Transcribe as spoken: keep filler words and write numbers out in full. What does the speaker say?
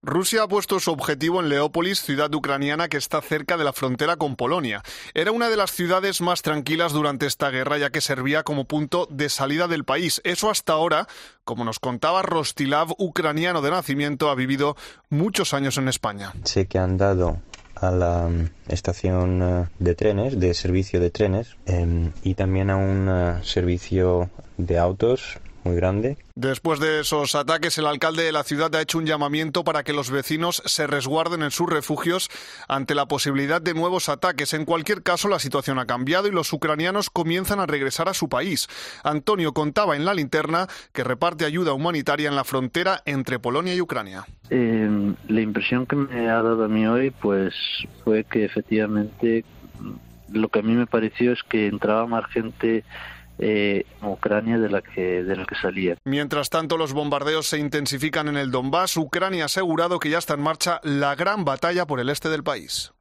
Rusia ha puesto su objetivo en Leópolis, ciudad ucraniana que está cerca de la frontera con Polonia. Era una de las ciudades más tranquilas durante esta guerra, ya que servía como punto de salida del país. Eso hasta ahora, como nos contaba Rostislav, ucraniano de nacimiento, ha vivido muchos años en España. Sé que han dado a la estación de trenes, de servicio de trenes, eh, y también a un uh, servicio de autos muy grande. Después de esos ataques, el alcalde de la ciudad ha hecho un llamamiento para que los vecinos se resguarden en sus refugios ante la posibilidad de nuevos ataques. En cualquier caso, la situación ha cambiado y los ucranianos comienzan a regresar a su país. Antonio contaba en La Linterna que reparte ayuda humanitaria en la frontera entre Polonia y Ucrania. Eh, la impresión que me ha dado a mí hoy pues fue que efectivamente lo que a mí me pareció es que entraba más gente Eh, Ucrania de la que de la que salía. Mientras tanto, los bombardeos se intensifican en el Donbass. Ucrania ha asegurado que ya está en marcha la gran batalla por el este del país.